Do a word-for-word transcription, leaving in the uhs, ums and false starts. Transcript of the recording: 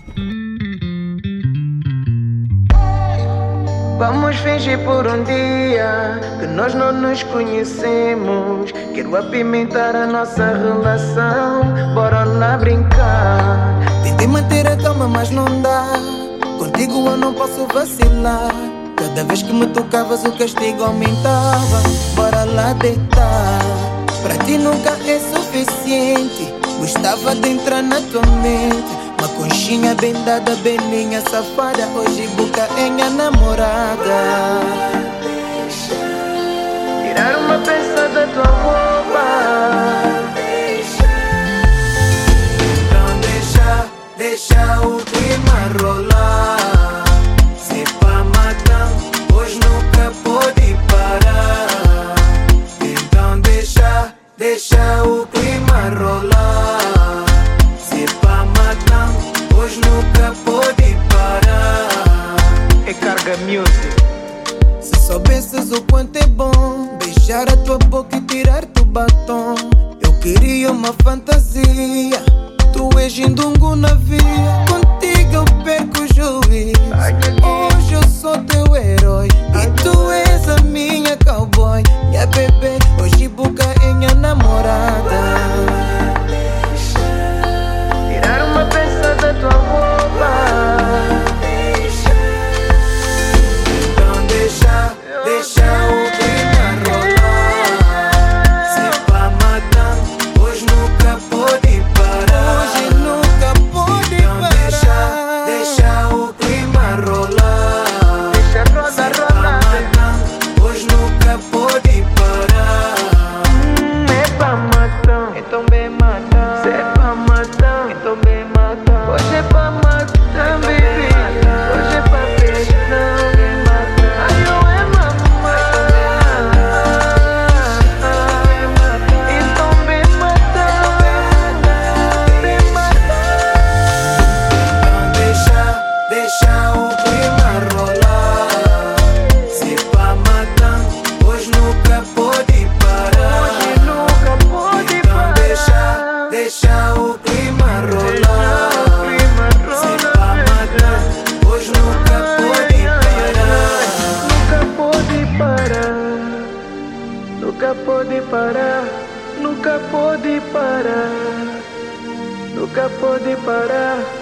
Vamos fingir por um dia que nós não nos conhecemos. Quero apimentar a nossa relação, bora lá brincar. Tentei manter a calma, mas não dá. Contigo eu não posso vacilar. Cada vez que me tocavas o castigo aumentava. Bora lá deitar. Pra ti nunca é suficiente. Gostava de entrar na tua mente. Uma conchinha bem dada, belinha safada. Hoje boca é minha namorada. Tirar uma peça da tua roupa. Então deixa, deixa o clima rolar. Se pra matar, hoje nunca pode parar. Então deixa, deixa o clima rolar. Hoje nunca pode parar. É Carga Music. Se soubesses o quanto é bom beijar a tua boca e tirar-te o batom. Eu queria uma fantasia. Tu és indungo na via. Contigo eu perco o juízo. Hoje eu sou teu herói e tu és a minha cowboy. Minha bebê, hoje boca é minha namorada. Tirar uma peça da tua roupa. Então deixa, deixa o clima rolar. Se pra matar, hoje nunca pode parar. Hoje nunca pode então parar. Deixa, deixa o clima rolar. Deixa roda, roda. Matar, hoje nunca pode parar. Hum, é pra matar, então bem matar. Se é pra matar, então bem matar. Hoje é pra matar, baby. Hoje é pra beijão, bem matar. Ai, não é mamar. Então bem matar, bem matar. Então deixa, deixa o clima rolar. Se pra matar, hoje nunca pode parar. Hoje nunca pode então parar. Deixa, deixa o clima rolar. Se pra matar, hoje nunca pode parar. Nunca pode parar. Nunca pode parar. Nunca pode parar. Nunca pode parar.